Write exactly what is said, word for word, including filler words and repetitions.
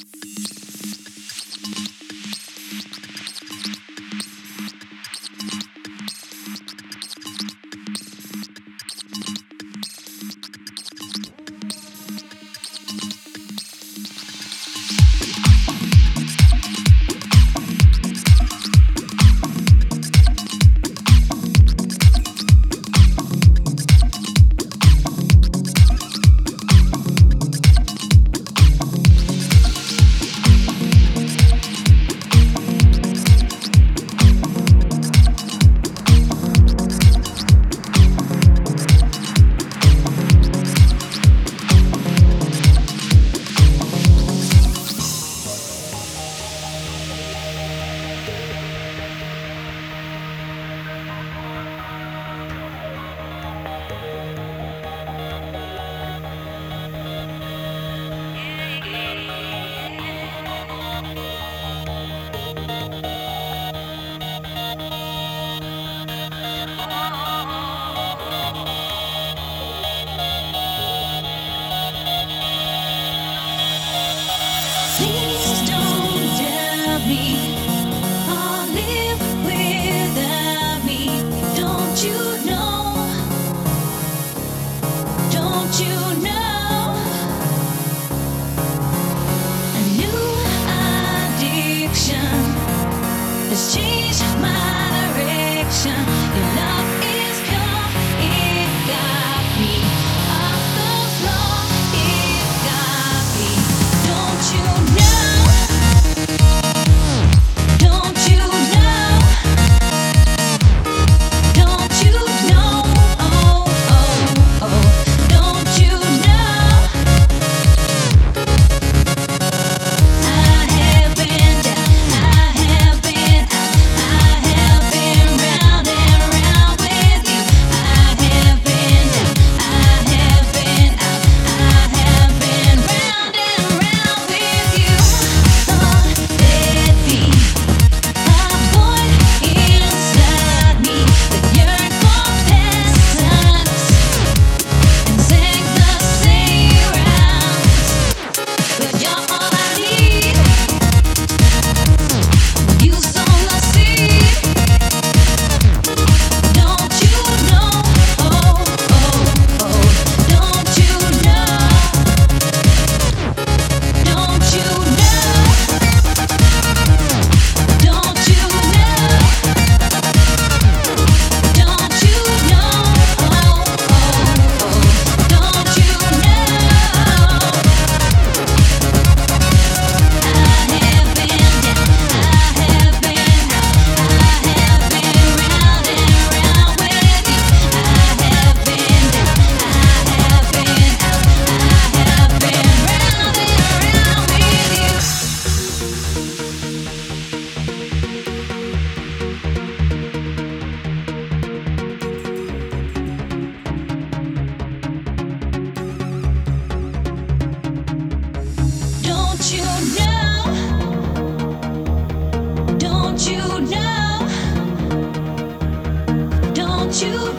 Please don't tell me I'll live without me. Don't you know? Don't you know? A new addiction has changed my direction. Your love is gone, it got me off the floor. It got me. Don't you know? Don't you know? Don't you know? Oh, oh, oh. Don't you know? I have been down, I have been out, I have been round and round with you. I have been down, I have been out, I have been round and round with you. Thought there'd be a void inside me that yearned for past and sang the same rounds. But you're all I need. You sown the seed. Don't you know? Oh, oh, oh. Don't you know? Don't you know? Don't you know? Don't you know? Oh, oh, oh. Don't you know? I have been down, I have been out, I have been round and round with you. I have been down, I have been out, I have been round and round with you. Don't you know? Don't you know? Don't you